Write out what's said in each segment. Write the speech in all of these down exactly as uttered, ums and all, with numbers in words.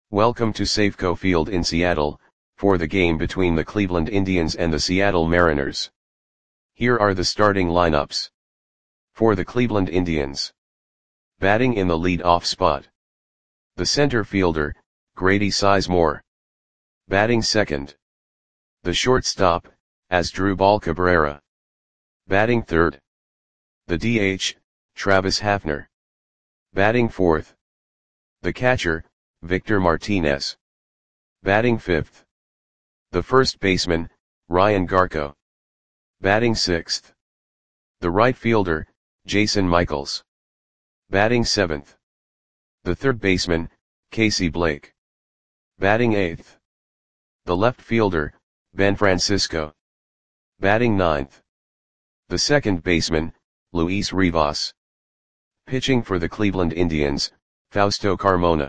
Welcome to Safeco Field in Seattle, for the game between the Cleveland Indians and the Seattle Mariners. Here are the starting lineups. For the Cleveland Indians. Batting in the lead-off spot. The center fielder, Grady Sizemore. Batting second. The shortstop, Asdrubal Cabrera. Batting third. The D H, Travis Hafner. Batting fourth. The catcher, Victor Martinez. Batting fifth. The first baseman, Ryan Garko. Batting sixth. The right fielder, Jason Michaels. Batting seventh. The third baseman, Casey Blake. Batting eighth. The left fielder, Ben Francisco. Batting ninth. The second baseman, Luis Rivas. Pitching for the Cleveland Indians, Fausto Carmona.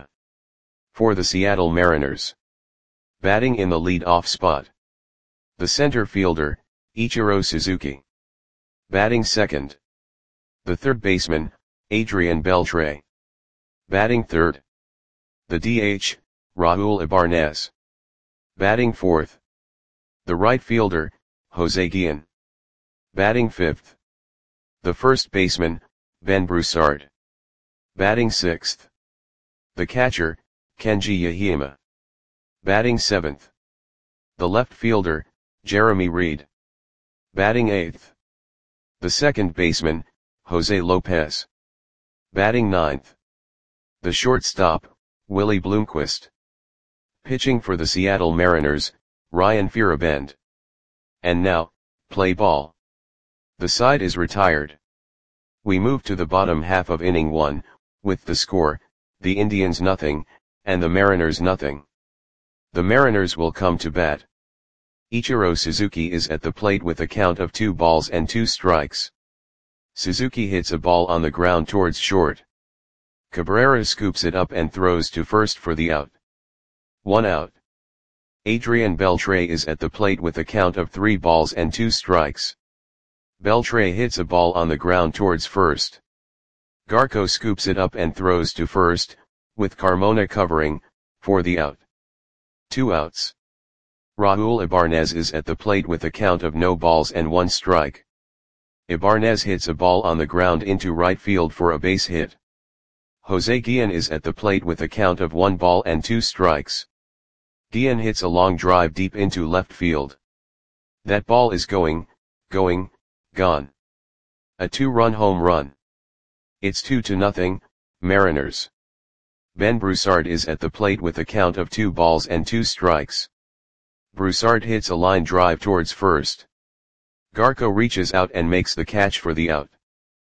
For the Seattle Mariners. Batting in the lead-off spot. The center fielder, Ichiro Suzuki. Batting second. The third baseman, Adrian Beltre. Batting third. The D H, Raul Ibanez. Batting fourth. The right fielder, Jose Guillen. Batting fifth. The first baseman, Ben Broussard. Batting sixth. The catcher, Kenji Yahima. Batting seventh. The left fielder, Jeremy Reed. Batting eighth. The second baseman, Jose Lopez. Batting ninth. The shortstop, Willie Bloomquist. Pitching for the Seattle Mariners, Ryan Feierabend. And now, play ball. The side is retired. We move to the bottom half of inning one, with the score, the Indians nothing, and the Mariners nothing. The Mariners will come to bat. Ichiro Suzuki is at the plate with a count of two balls and two strikes. Suzuki hits a ball on the ground towards short. Cabrera scoops it up and throws to first for the out. One out. Adrian Beltre is at the plate with a count of three balls and two strikes. Beltre hits a ball on the ground towards first. Garko scoops it up and throws to first, with Carmona covering, for the out. Two outs. Raul Ibanez is at the plate with a count of no balls and one strike. Ibanez hits a ball on the ground into right field for a base hit. Jose Guillen is at the plate with a count of one ball and two strikes. Guillen hits a long drive deep into left field. That ball is going, going, gone. A two-run home run. It's two to nothing, Mariners. Ben Broussard is at the plate with a count of two balls and two strikes. Broussard hits a line drive towards first. Garko reaches out and makes the catch for the out.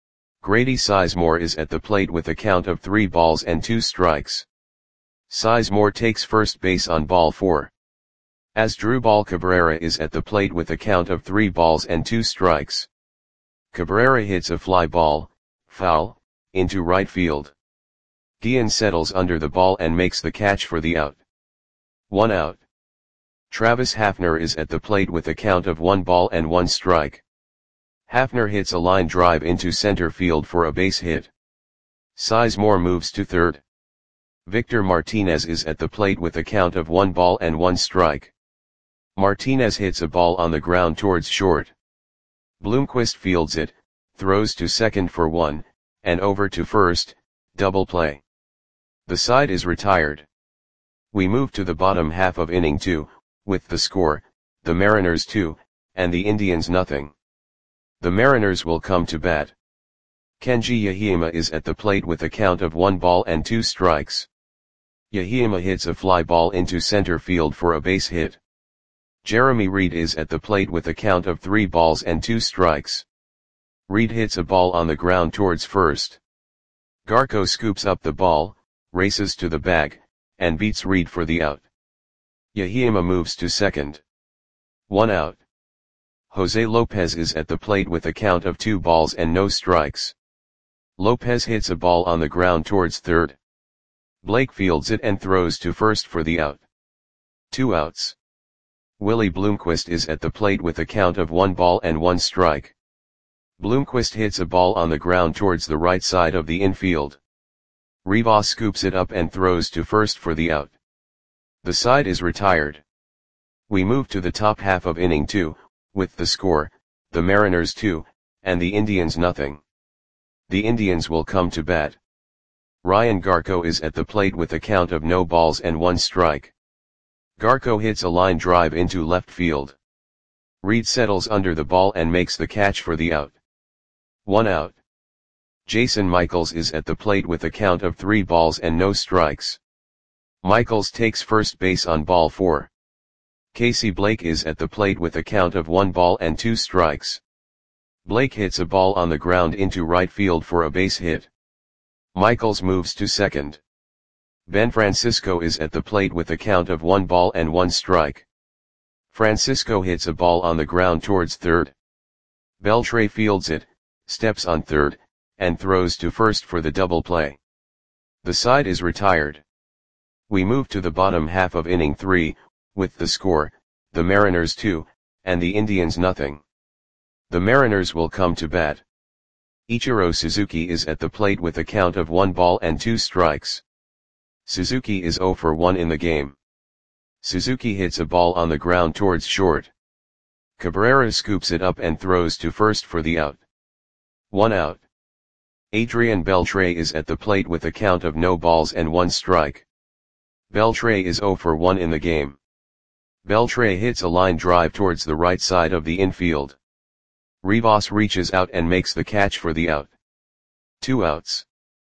Grady Sizemore is at the plate with a count of three balls and two strikes. Sizemore takes first base on ball four. Asdrubal Cabrera is at the plate with a count of three balls and two strikes. Cabrera hits a fly ball, foul, into right field. Guillen settles under the ball and makes the catch for the out. One out. Travis Hafner is at the plate with a count of one ball and one strike. Hafner hits a line drive into center field for a base hit. Sizemore moves to third. Victor Martinez is at the plate with a count of one ball and one strike. Martinez hits a ball on the ground towards short. Bloomquist fields it, throws to second for one, and over to first, double play. The side is retired. We move to the bottom half of inning two, with the score, the Mariners two, and the Indians nothing. The Mariners will come to bat. Kenji Yahima is at the plate with a count of one ball and two strikes. Yahima hits a fly ball into center field for a base hit. Jeremy Reed is at the plate with a count of three balls and two strikes. Reed hits a ball on the ground towards first. Garko scoops up the ball, races to the bag, and beats Reed for the out. Yahima moves to second. One out. Jose Lopez is at the plate with a count of two balls and no strikes. Lopez hits a ball on the ground towards third. Blake fields it and throws to first for the out. Two outs. Willie Bloomquist is at the plate with a count of one ball and one strike. Bloomquist hits a ball on the ground towards the right side of the infield. Rivas scoops it up and throws to first for the out. The side is retired. We move to the top half of inning two, with the score, the Mariners two, and the Indians nothing. The Indians will come to bat. Ryan Garko is at the plate with a count of no balls and one strike. Garko hits a line drive into left field. Reed settles under the ball and makes the catch for the out. One out. Jason Michaels is at the plate with a count of three balls and no strikes. Michaels takes first base on ball four. Casey Blake is at the plate with a count of one ball and two strikes. Blake hits a ball on the ground into right field for a base hit. Michaels moves to second. Ben Francisco is at the plate with a count of one ball and one strike. Francisco hits a ball on the ground towards third. Beltre fields it, steps on third, and throws to first for the double play. The side is retired. We move to the bottom half of inning three, with the score, the Mariners two, and the Indians nothing. The Mariners will come to bat. Ichiro Suzuki is at the plate with a count of one ball and two strikes. Suzuki is zero for one in the game. Suzuki hits a ball on the ground towards short. Cabrera scoops it up and throws to first for the out. One out. Adrian Beltre is at the plate with a count of no balls and one strike. Beltre is zero for one in the game. Beltre hits a line drive towards the right side of the infield. Rivas reaches out and makes the catch for the out. Two outs.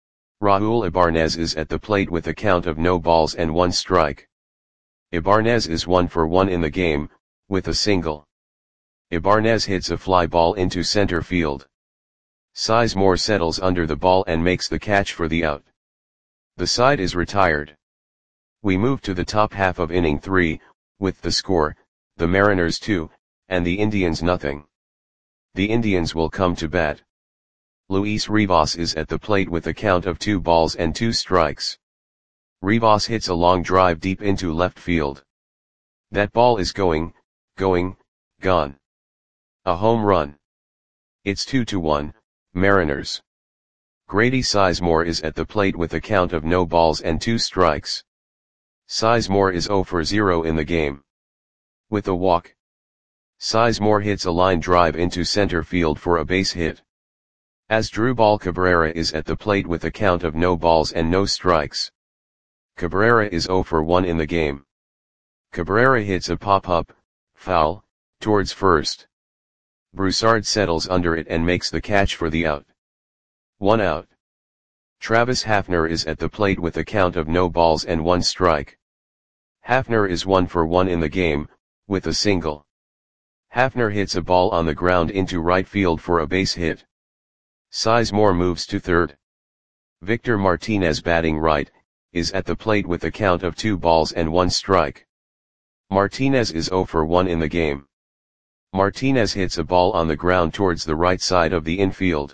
Raul Ibanez is at the plate with a count of no balls and one strike. Ibanez is one for one in the game, with a single. Ibanez hits a fly ball into center field. Sizemore settles under the ball and makes the catch for the out. The side is retired. We move to the top half of inning three, with the score, the Mariners two, and the Indians nothing. The Indians will come to bat. Luis Rivas is at the plate with a count of two balls and two strikes. Rivas hits a long drive deep into left field. That ball is going, going, gone. A home run. It's two to one, Mariners. Grady Sizemore is at the plate with a count of no balls and two strikes. Sizemore is zero for zero in the game. With a walk. Sizemore hits a line drive into center field for a base hit. Asdrubal Cabrera is at the plate with a count of no balls and no strikes. Cabrera is zero for one in the game. Cabrera hits a pop-up, foul, towards first. Broussard settles under it and makes the catch for the out. One out. Travis Hafner is at the plate with a count of no balls and one strike. Hafner is one for one in the game, with a single. Hafner hits a ball on the ground into right field for a base hit. Sizemore moves to third. Victor Martinez, batting right, is at the plate with a count of two balls and one strike. Martinez is zero for one in the game. Martinez hits a ball on the ground towards the right side of the infield.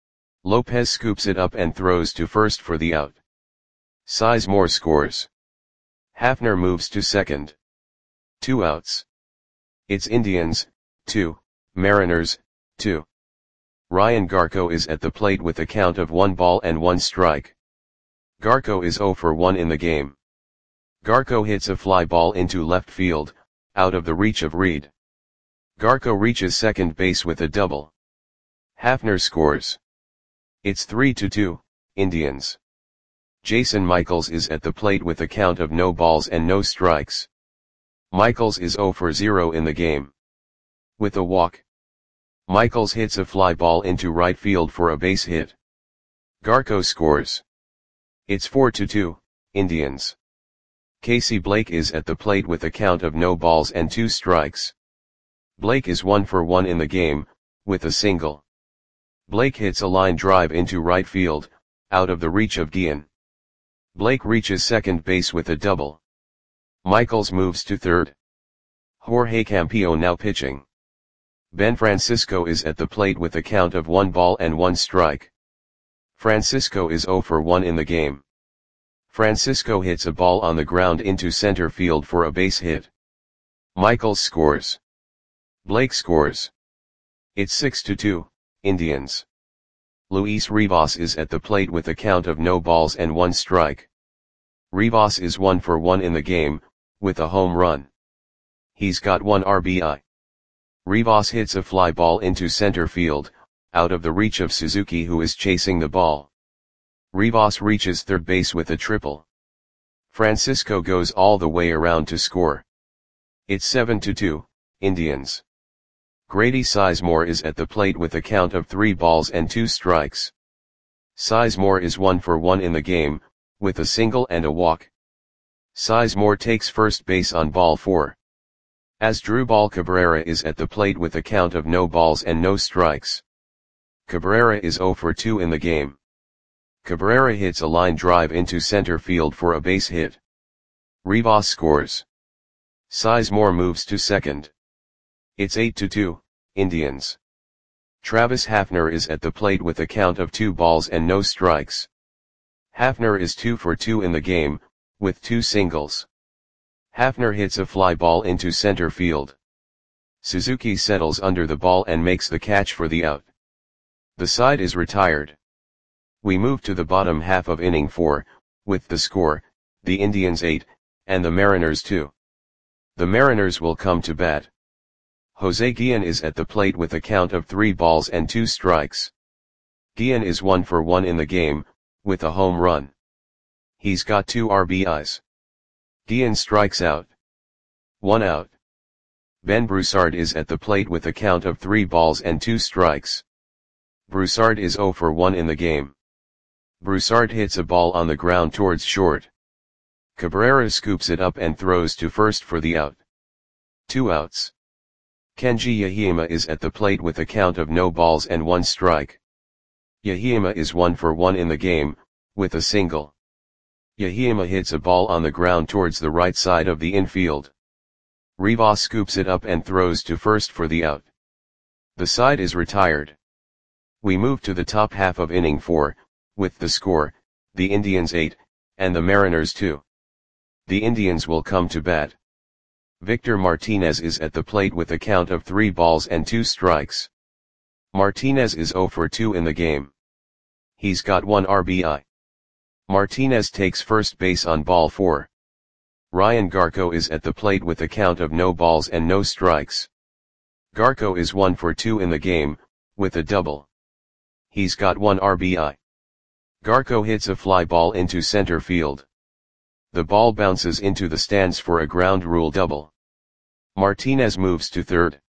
Lopez scoops it up and throws to first for the out. Sizemore scores. Hafner moves to second. Two outs. It's Indians, two, Mariners, two. Ryan Garko is at the plate with a count of one ball and one strike. Garko is zero for one in the game. Garko hits a fly ball into left field, out of the reach of Reed. Garko reaches second base with a double. Hafner scores. It's three to two, Indians. Jason Michaels is at the plate with a count of no balls and no strikes. Michaels is zero for zero in the game. With a walk. Michaels hits a fly ball into right field for a base hit. Garko scores. It's four to two, Indians. Casey Blake is at the plate with a count of no balls and two strikes. Blake is one for one in the game, with a single. Blake hits a line drive into right field, out of the reach of Guillen. Blake reaches second base with a double. Michaels moves to third. Jorge Campillo now pitching. Ben Francisco is at the plate with a count of one ball and one strike. Francisco is zero for one in the game. Francisco hits a ball on the ground into center field for a base hit. Michaels scores. Blake scores. It's six to two, Indians. Luis Rivas is at the plate with a count of no balls and one strike. Rivas is one for one in the game, with a home run. He's got one R B I. Rivas hits a fly ball into center field, out of the reach of Suzuki, who is chasing the ball. Rivas reaches third base with a triple. Francisco goes all the way around to score. It's seven to two, Indians. Grady Sizemore is at the plate with a count of three balls and two strikes. Sizemore is one for one in the game, with a single and a walk. Sizemore takes first base on ball four. Asdrubal Cabrera is at the plate with a count of no balls and no strikes. Cabrera is zero for two in the game. Cabrera hits a line drive into center field for a base hit. Rivas scores. Sizemore moves to second. It's eight to two, Indians. Travis Hafner is at the plate with a count of two balls and no strikes. Hafner is two for two in the game, with two singles. Hafner hits a fly ball into center field. Suzuki settles under the ball and makes the catch for the out. The side is retired. We move to the bottom half of inning four, with the score, the Indians eight, and the Mariners two. The Mariners will come to bat. Jose Guillen is at the plate with a count of three balls and two strikes. Guillen is one for one in the game, with a home run. He's got two R B Is. Guillen strikes out. One out. Ben Broussard is at the plate with a count of three balls and two strikes. Broussard is zero for one in the game. Broussard hits a ball on the ground towards short. Cabrera scoops it up and throws to first for the out. Two outs. Kenji Yahima is at the plate with a count of no balls and one strike. Yahima is one for one in the game, with a single. Yahima hits a ball on the ground towards the right side of the infield. Rivas scoops it up and throws to first for the out. The side is retired. We move to the top half of inning four, with the score, the Indians eight, and the Mariners two. The Indians will come to bat. Victor Martinez is at the plate with a count of three balls and two strikes. Martinez is zero for two in the game. He's got one R B I. Martinez takes first base on ball four. Ryan Garco is at the plate with a count of no balls and no strikes. Garco is one for two in the game, with a double. He's got one R B I. Garco hits a fly ball into center field. The ball bounces into the stands for a ground rule double. Martinez moves to third.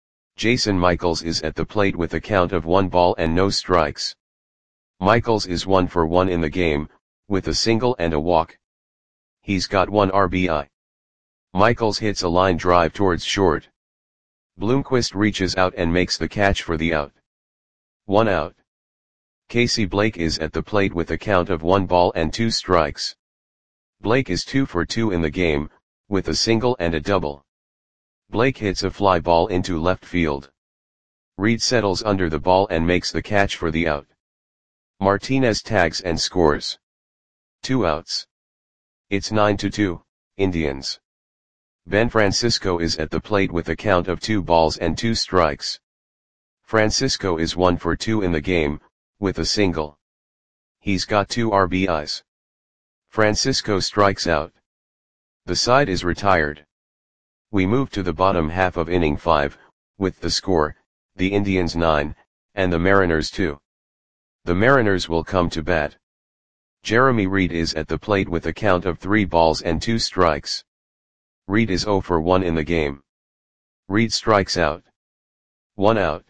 Jason Michaels is at the plate with a count of one ball and no strikes. Michaels is one for one in the game, with a single and a walk. He's got one R B I. Michaels hits a line drive towards short. Bloomquist reaches out and makes the catch for the out. One out. Casey Blake is at the plate with a count of one ball and two strikes. Blake is two for two in the game, with a single and a double. Blake hits a fly ball into left field. Reed settles under the ball and makes the catch for the out. Martinez tags and scores. Two outs. It's nine to two, Indians. Ben Francisco is at the plate with a count of two balls and two strikes. Francisco is one for two in the game, with a single. He's got two R B Is. Francisco strikes out. The side is retired. We move to the bottom half of inning five, with the score, the Indians nine, and the Mariners two. The Mariners will come to bat. Jeremy Reed is at the plate with a count of three balls and two strikes. Reed is zero for one in the game. Reed strikes out. One out.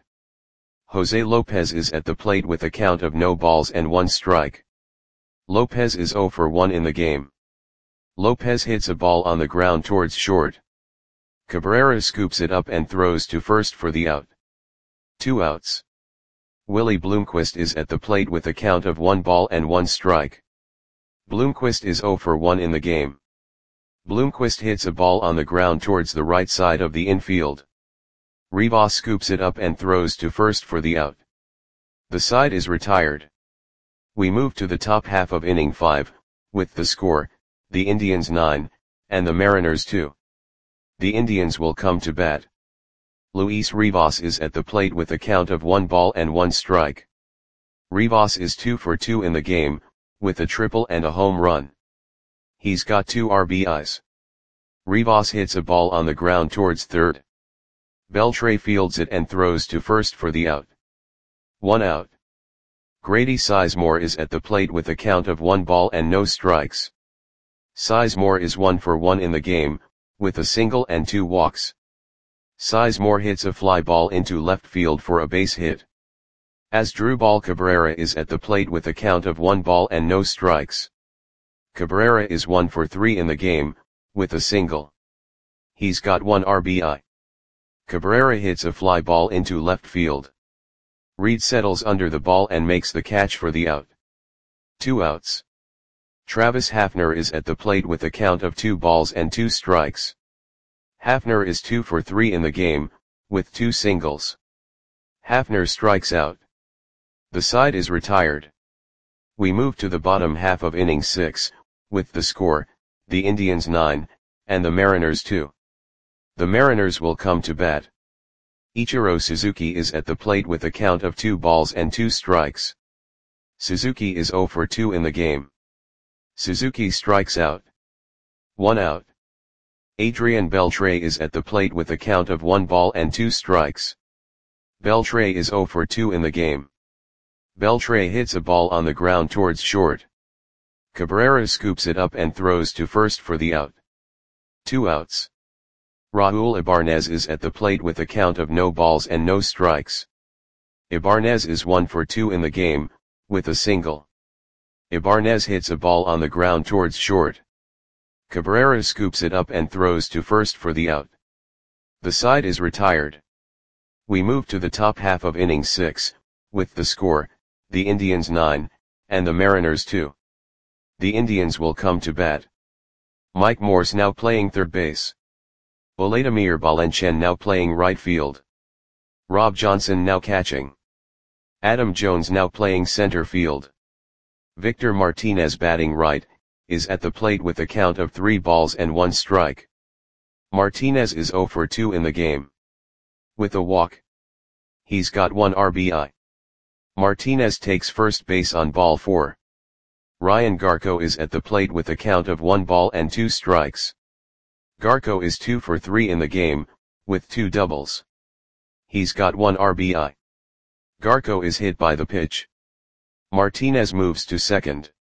Jose Lopez is at the plate with a count of no balls and one strike. Lopez is zero for one in the game. Lopez hits a ball on the ground towards short. Cabrera scoops it up and throws to first for the out. Two outs. Willie Bloomquist is at the plate with a count of one ball and one strike. Bloomquist is zero for one in the game. Bloomquist hits a ball on the ground towards the right side of the infield. Rivas scoops it up and throws to first for the out. The side is retired. We move to the top half of inning five, with the score, the Indians nine, and the Mariners two. The Indians will come to bat. Luis Rivas is at the plate with a count of one ball and one strike. Rivas is two for two in the game, with a triple and a home run. He's got two R B Is. Rivas hits a ball on the ground towards third. Beltre fields it and throws to first for the out. One out. Grady Sizemore is at the plate with a count of one ball and no strikes. Sizemore is one for one in the game, with a single and two walks. Sizemore hits a fly ball into left field for a base hit. Asdrubal Cabrera is at the plate with a count of one ball and no strikes. Cabrera is one for three in the game, with a single. He's got one R B I. Cabrera hits a fly ball into left field. Reed settles under the ball and makes the catch for the out. Two outs. Travis Hafner is at the plate with a count of two balls and two strikes. Hafner is two for three in the game, with two singles. Hafner strikes out. The side is retired. We move to the bottom half of inning six, with the score, the Indians nine, and the Mariners two. The Mariners will come to bat. Ichiro Suzuki is at the plate with a count of two balls and two strikes. Suzuki is zero for two in the game. Suzuki strikes out. One out. Adrian Beltre is at the plate with a count of one ball and two strikes. Beltre is zero for two in the game. Beltre hits a ball on the ground towards short. Cabrera scoops it up and throws to first for the out. Two outs. Raul Ibanez is at the plate with a count of no balls and no strikes. Ibanez is one for two in the game, with a single. Ibanez hits a ball on the ground towards short. Cabrera scoops it up and throws to first for the out. The side is retired. We move to the top half of inning six, with the score, the Indians nine, and the Mariners two. The Indians will come to bat. Mike Morse now playing third base. Vladimir Valencian now playing right field. Rob Johnson now catching. Adam Jones now playing center field. Victor Martinez batting right, is at the plate with a count of three balls and one strike. Martinez is zero for two in the game. With a walk. He's got one R B I. Martinez takes first base on ball four. Ryan Garco is at the plate with a count of one ball and two strikes. Garco is two for three in the game, with two doubles. He's got one R B I. Garco is hit by the pitch. Martinez moves to second.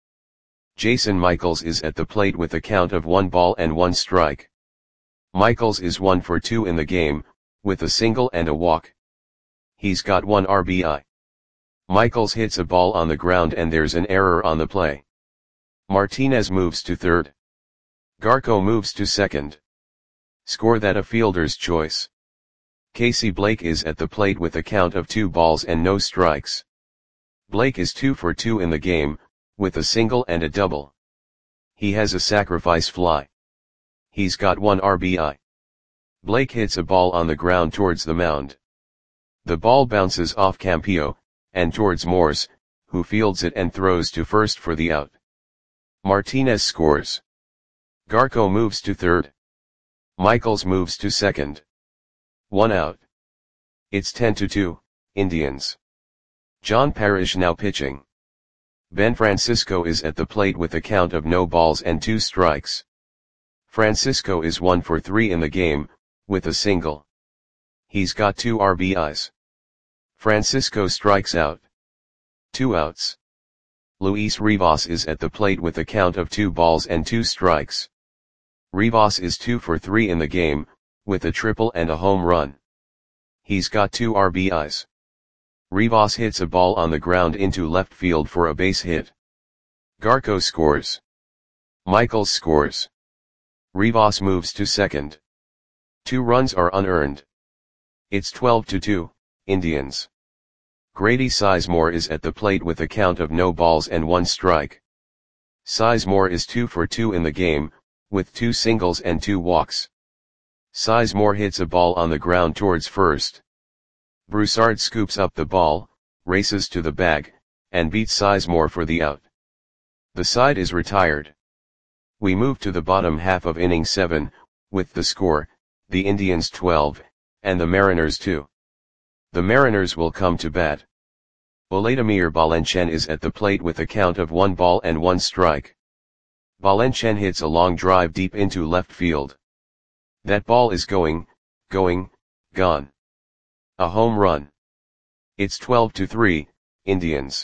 Jason Michaels is at the plate with a count of one ball and one strike. Michaels is one for two in the game, with a single and a walk. He's got one R B I. Michaels hits a ball on the ground and there's an error on the play. Martinez moves to third. Garco moves to second. Score that a fielder's choice. Casey Blake is at the plate with a count of two balls and no strikes. Blake is two for two in the game, with a single and a double. He has a sacrifice fly. He's got one R B I. Blake hits a ball on the ground towards the mound. The ball bounces off Campillo, and towards Morse, who fields it and throws to first for the out. Martinez scores. Garco moves to third. Michaels moves to second. One out. It's ten to two, Indians. John Parrish now pitching. Ben Francisco is at the plate with a count of no balls and two strikes. Francisco is one for three in the game, with a single. He's got two R B Is. Francisco strikes out. Two outs. Luis Rivas is at the plate with a count of two balls and two strikes. Rivas is two for three in the game, with a triple and a home run. He's got two R B Is. Rivas hits a ball on the ground into left field for a base hit. Garco scores. Michaels scores. Rivas moves to second. Two runs are unearned. It's twelve to two, Indians. Grady Sizemore is at the plate with a count of no balls and one strike. Sizemore is two for two in the game, with two singles and two walks. Sizemore hits a ball on the ground towards first. Broussard scoops up the ball, races to the bag, and beats Sizemore for the out. The side is retired. We move to the bottom half of inning seven, with the score, the Indians twelve, and the Mariners two. The Mariners will come to bat. Vladimir Valencian is at the plate with a count of one ball and one strike. Valencian hits a long drive deep into left field. That ball is going, going, gone. A home run. It's twelve to three, Indians.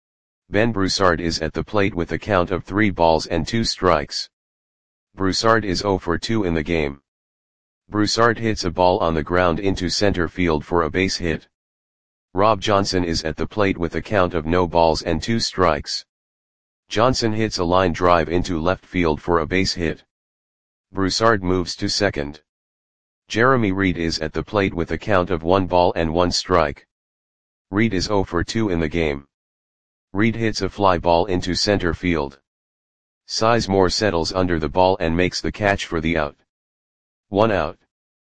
Ben Broussard is at the plate with a count of three balls and two strikes. Broussard is zero for two in the game. Broussard hits a ball on the ground into center field for a base hit. Rob Johnson is at the plate with a count of no balls and two strikes. Johnson hits a line drive into left field for a base hit. Broussard moves to second. Jeremy Reed is at the plate with a count of one ball and one strike. Reed is zero for two in the game. Reed hits a fly ball into center field. Sizemore settles under the ball and makes the catch for the out. One out.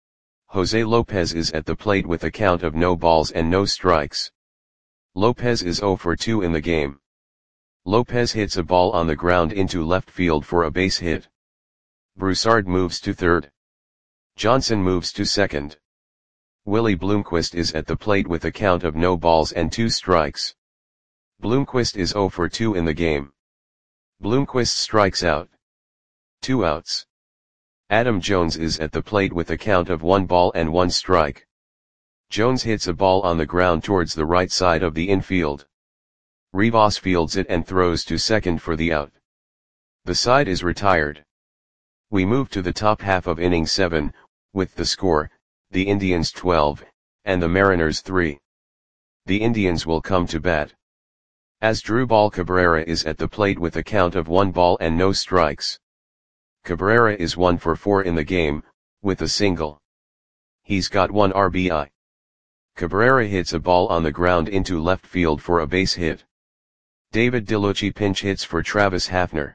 Jose Lopez is at the plate with a count of no balls and no strikes. Lopez is zero for two in the game. Lopez hits a ball on the ground into left field for a base hit. Broussard moves to third. Johnson moves to second. Willie Bloomquist is at the plate with a count of no balls and two strikes. Bloomquist is zero for two in the game. Bloomquist strikes out. Two outs. Adam Jones is at the plate with a count of one ball and one strike. Jones hits a ball on the ground towards the right side of the infield. Rivas fields it and throws to second for the out. The side is retired. We move to the top half of inning seven, with the score, the Indians twelve, and the Mariners three. The Indians will come to bat. Asdrubal Cabrera is at the plate with a count of one ball and no strikes. Cabrera is one for four in the game, with a single. He's got one R B I. Cabrera hits a ball on the ground into left field for a base hit. David DeLucci pinch hits for Travis Hafner.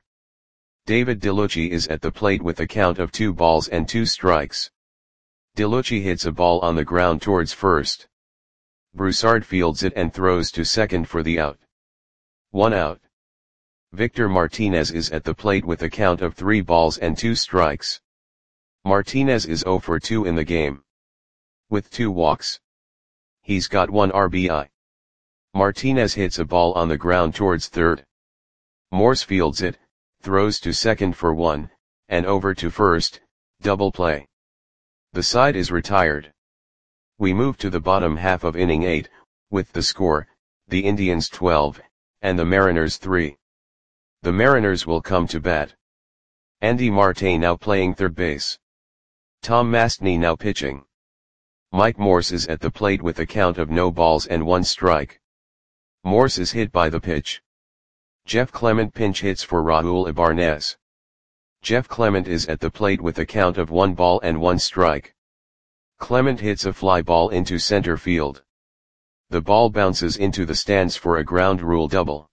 David DeLucci is at the plate with a count of two balls and two strikes. DeLucci hits a ball on the ground towards first. Broussard fields it and throws to second for the out. One out. Victor Martinez is at the plate with a count of three balls and two strikes. Martinez is zero for two in the game. With two walks. He's got one R B I. Martinez hits a ball on the ground towards third. Morse fields it, throws to second for one, and over to first, double play. The side is retired. We move to the bottom half of inning eight, with the score, the Indians twelve, and the Mariners three. The Mariners will come to bat. Andy Marte now playing third base. Tom Mastny now pitching. Mike Morse is at the plate with a count of no balls and one strike. Morse is hit by the pitch. Jeff Clement pinch hits for Raul Ibanez. Jeff Clement is at the plate with a count of one ball and one strike. Clement hits a fly ball into center field. The ball bounces into the stands for a ground rule double.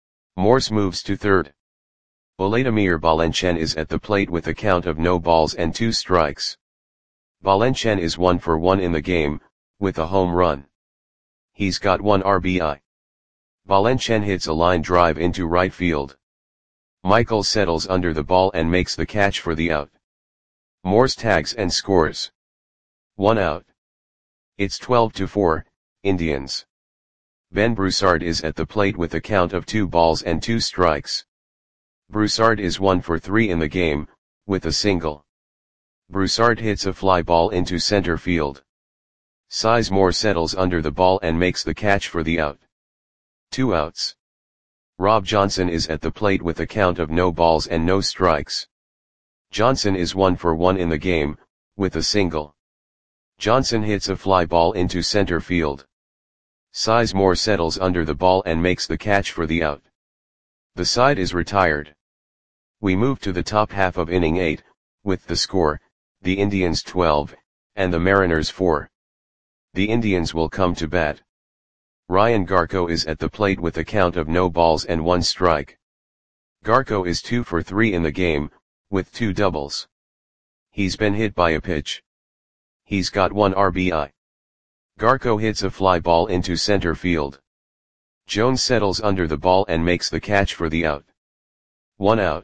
Morse moves to third. Vladimir Balenchen is at the plate with a count of no balls and two strikes. Balenchen is one for one in the game, with a home run. He's got one R B I. Balenchen hits a line drive into right field. Michael settles under the ball and makes the catch for the out. Morse tags and scores. One out. It's twelve to four, Indians. Ben Broussard is at the plate with a count of two balls and two strikes. Broussard is one for three in the game, with a single. Broussard hits a fly ball into center field. Sizemore settles under the ball and makes the catch for the out. Two outs. Rob Johnson is at the plate with a count of no balls and no strikes. Johnson is one for one in the game, with a single. Johnson hits a fly ball into center field. Sizemore settles under the ball and makes the catch for the out. The side is retired. We move to the top half of inning eight, with the score, the Indians twelve, and the Mariners four. The Indians will come to bat. Ryan Garko is at the plate with a count of no balls and one strike. Garko is two for three in the game, with two doubles. He's been hit by a pitch. He's got one R B I. Garko hits a fly ball into center field. Jones settles under the ball and makes the catch for the out. One out.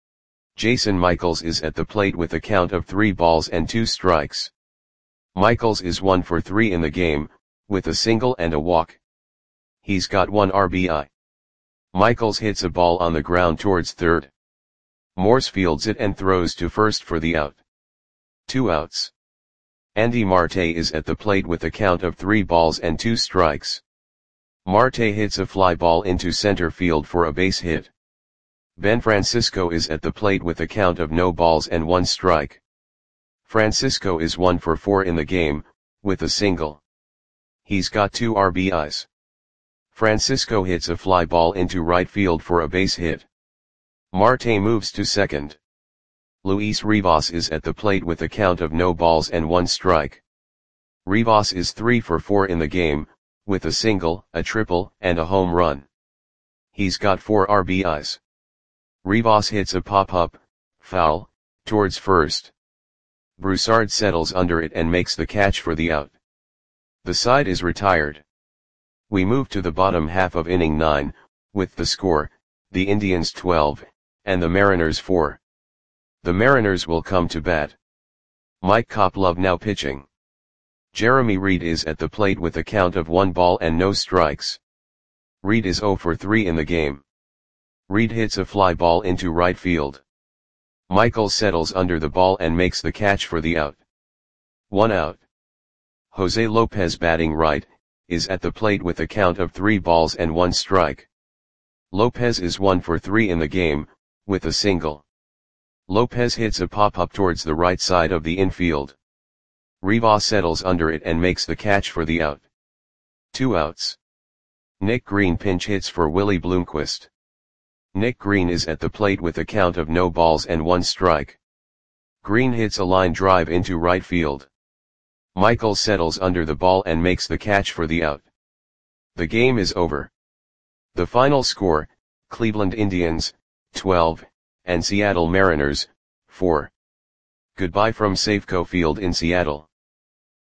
Jason Michaels is at the plate with a count of three balls and two strikes. Michaels is one for three in the game, with a single and a walk. He's got one R B I. Michaels hits a ball on the ground towards third. Morse fields it and throws to first for the out. Two outs. Andy Marte is at the plate with a count of three balls and two strikes. Marte hits a fly ball into center field for a base hit. Ben Francisco is at the plate with a count of no balls and one strike. Francisco is one for four in the game, with a single. He's got two R B Is. Francisco hits a fly ball into right field for a base hit. Marte moves to second. Luis Rivas is at the plate with a count of no balls and one strike. Rivas is three for four in the game, with a single, a triple, and a home run. He's got four R B Is. Rivas hits a pop-up, foul, towards first. Broussard settles under it and makes the catch for the out. The side is retired. We move to the bottom half of inning nine, with the score, the Indians twelve, and the Mariners four. The Mariners will come to bat. Mike Koplov now pitching. Jeremy Reed is at the plate with a count of one ball and no strikes. Reed is zero for three in the game. Reed hits a fly ball into right field. Michael settles under the ball and makes the catch for the out. One out. Jose Lopez batting right, is at the plate with a count of three balls and one strike. Lopez is one for three in the game, with a single. Lopez hits a pop-up towards the right side of the infield. Rivas settles under it and makes the catch for the out. Two outs. Nick Green pinch hits for Willie Bloomquist. Nick Green is at the plate with a count of no balls and one strike. Green hits a line drive into right field. Michael settles under the ball and makes the catch for the out. The game is over. The final score, Cleveland Indians, twelve, and Seattle Mariners, four. Goodbye from Safeco Field in Seattle.